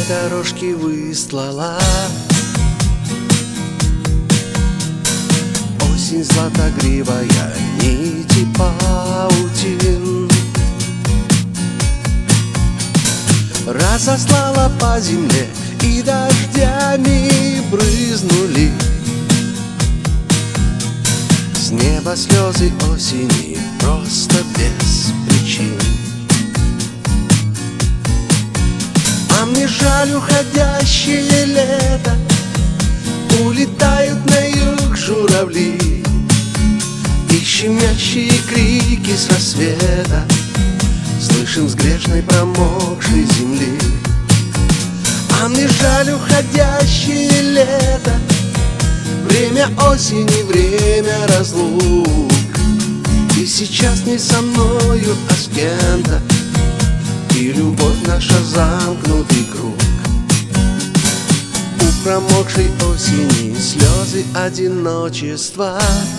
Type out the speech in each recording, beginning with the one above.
дорожки выстлала. Осень златогривая, нити паутин разослала по земле и дождями брызнули с неба слезы осени просто без причин. А мне жаль уходящее лето, улетают на юг журавли, и щемящие крики с рассвета слышим с грешной промокшей земли. А мне жаль уходящее лето, время осени, время разлук. И сейчас не со мною, а с кем-то, и любовь наша замкнутый круг. У промокшей осени слезы одиночества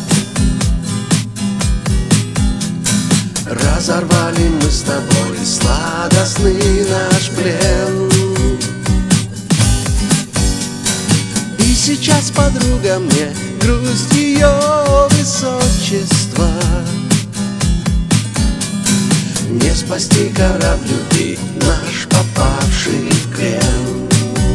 разорвали мы с тобой сладостный наш плен. И сейчас, подруга, мне грусть ее высочества не спасти корабль любви наш, попавший в крен.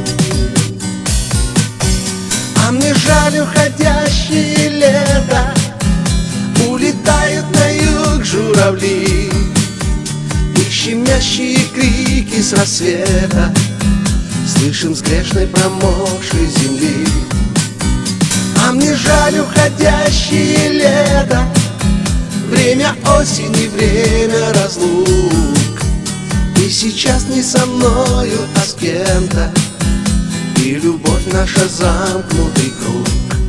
А мне жаль уходящее лето, улетают на юг журавли, и щемящие крики с рассвета слышим с грешной промокшей земли. А мне жаль уходящее лето, время осени, время разлук. И сейчас не со мною, а с кем-то, и любовь наша замкнутый круг.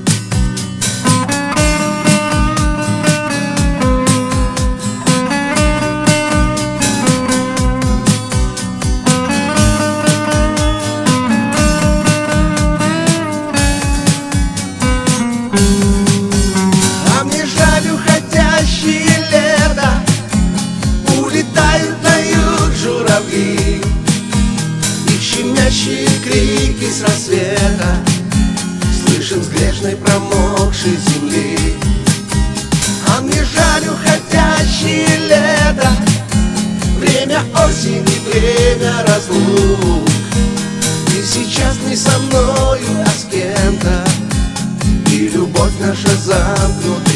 И щемящие крики с рассвета слышим с грешной промокшей земли. А мне жаль уходящее лето, время осени, время разлук. И сейчас не со мною, а с кем-то, и любовь наша замкнута.